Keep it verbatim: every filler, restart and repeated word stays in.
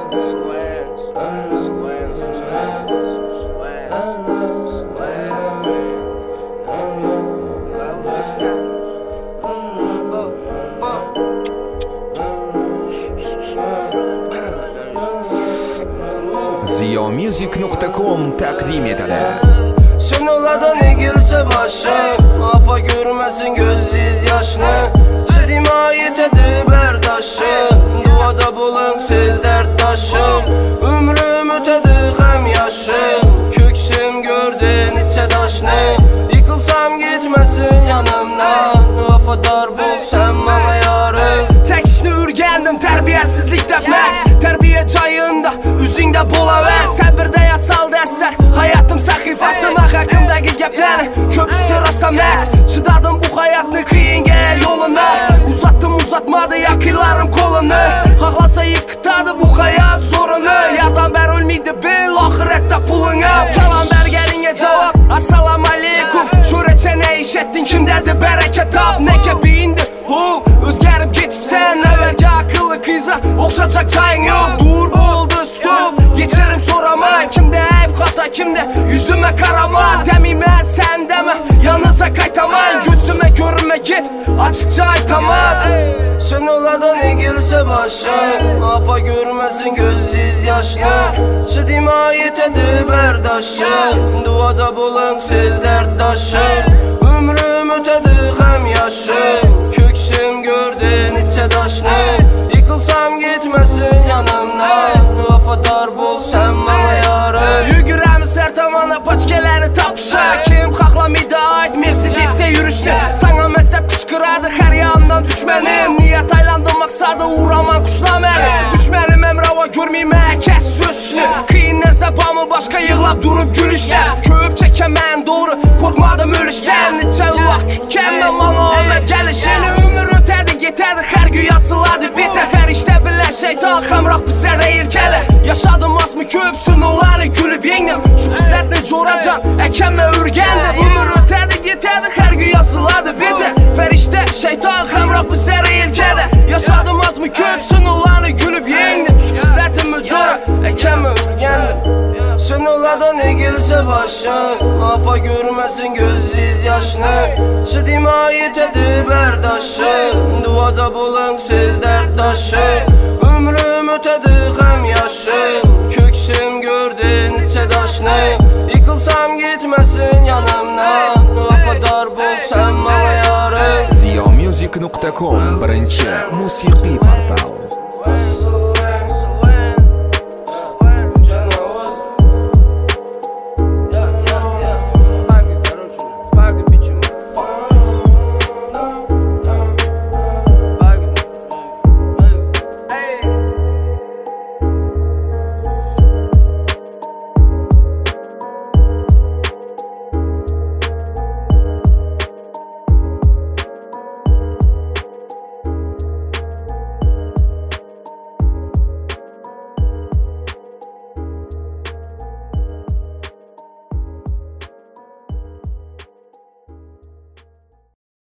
ziyo music nuqta com taqdim etadi. Sinovlardan egilsa boshim, apa görmesin gözsiz yaşını. Çidima yetedi berdaşım, duada bulun siz derttaşım. Ömrüm ötedi hem yaşım, köksüm gördü niçe daşını. Yıkılsam gitmesin yanımdan, vafadar bulsam bana yarım. Çekişini ürgendim, terbiyesizlik depmez. Terbiye çayında, üzüngde bolaver. Səbirdə yasaldı əsər, hayatım sahifası. Haqqımdaki geplerini köpüsü rasamez. Çıdadım bu hayatını kıyın gel yoluna. Uzattım uzatmadı yakılarım kolunu. Haqlasa yıkıtadı bu hayat zorunu. Yardan bər ölmeydi bil ahirette pulunu. Salam bergelinge cevap, assalamu aleykum. Şureçe ne iş ettin, kimdedir bereket tap. Ne kepiyindi hu, özgerip gitipsen. Evvelki akıllı kıza okşayacak çayın yok. Dur buldu stop, geçerim sorama. Kimde hep hata, kimde yüzüme karama. Demeyim ben sen deme, yalnızca kaytaman. Gözüme görünme git, açıkça aytaman. Sinovlardan egilse başım, apa görmesin gözsiz yaşını. Çidima yetedi berdaşım, duada bulun siz derttaşım. Ömrüm ötedi hem yaşım, köksüm gördü niçe daşını. Yıkılsam gitmesin yanımdan, vafadar bulsam bana yarım. Yürüremiz her tamana paçkelerini tapışa. Kim haklamaydı ait Mercedes'te yürüşünü. Sana meslep kışkırardı her yandan düşmenim. Niyet aylandı maksadı uğraman kuşla beni. Düşmenim emrava görmeyim kes sözünü. Kıyınlarsa bamı başka yığlap durup gülüşten. Köp çeken ben doğru korkmadım ölüşten. Niçe uvaq kütken ben bana Ahmet gelişini. Ömür öterdi yeterdi her gün yazıladı biter. Her işte bile şeytan hamrak bize değil kele. Yaşadım az mı köpsün olanı gülüp yendim. Şu kısmetini coracan ekeme ürgendim. Ömür öterdi yeterdi her gün yazıladı biter. Ferişte şeytan hamrak bize değil kele. Yaşadım az mı köpsün olanı gülüp yendim. Şu kısmetimi cora ekeme ürgendim. Sinovlardan egilse başım, apa görmesin gözsiz yaşını. Çidima yetedi berdaşım, duada bulun siz derttaşım. Ömrüm ötedi hem yaşım, köksüm gördü niçe daşını. Yıkılsam gitmesin yanımdan, vafadar bulsam bana yarım. ziyo music nuqta com birinchi musiqiy portal.